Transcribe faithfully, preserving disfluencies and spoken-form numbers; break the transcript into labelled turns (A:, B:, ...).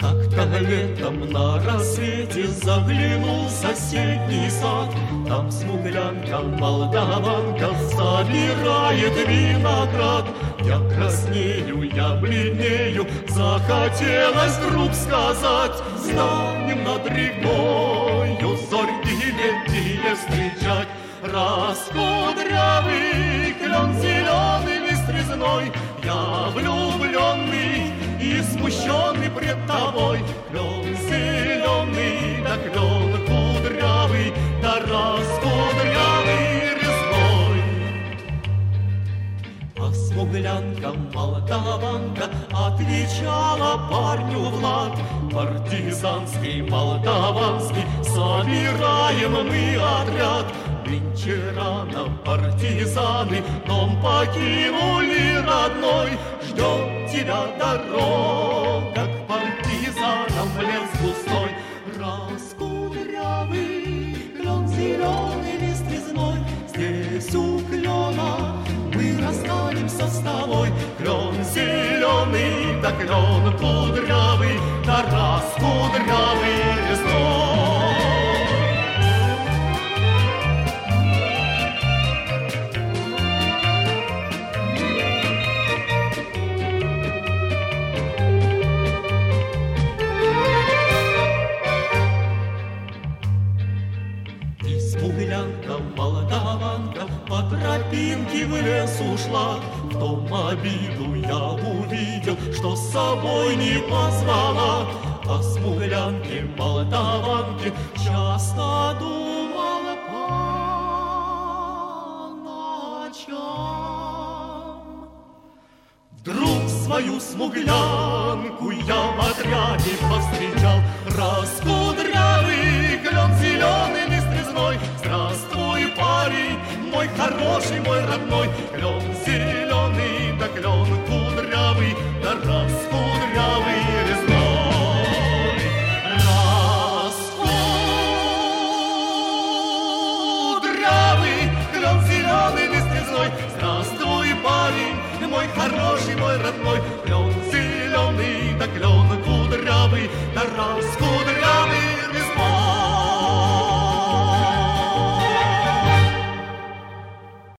A: Как-то летом на рассвете заглянул в соседний сад. Там смуглянка, молдаванка собирает виноград. Я краснею, я бледнею, захотелось вдруг сказать: станем над рекою зорьки летние встречать. Раскудрявый клен зеленый лист резной, я влюбленный и смущенный пред тобой. Клен зеленый, да клен кудрявый, да раскудрявый резной. А смуглянка, молдаванка отвечала парню в лад: партизанский, молдаванский, собираем мы отряд. Нынче рано партизаны дом покинули родной. Ждет тебя дорога к партизанам в лес густой. Раскудрявый клен зеленый лист резной, здесь у клена мы расстанемся с тобой. Клен зеленый, да клен кудрявый, да раскудрявый резной. Смуглянка, молдаванка по тропинке в лес ушла. В том обиду я увидел, что с собой не позвала. О смуглянке, молдаванке часто думала по ночам. Вдруг свою смуглянку я в отряде повстречал. Раскудрявый клен зеленый лист резной, здравствуй, парень, мой хороший, мой родной. Клен зеленый, да клен кудрявый, да раскудрявый резной. Раскудрявый клен зеленый лист резной, здравствуй, парень, мой хороший, мой родной. Клен зеленый, да клен кудрявый, да раскудрявый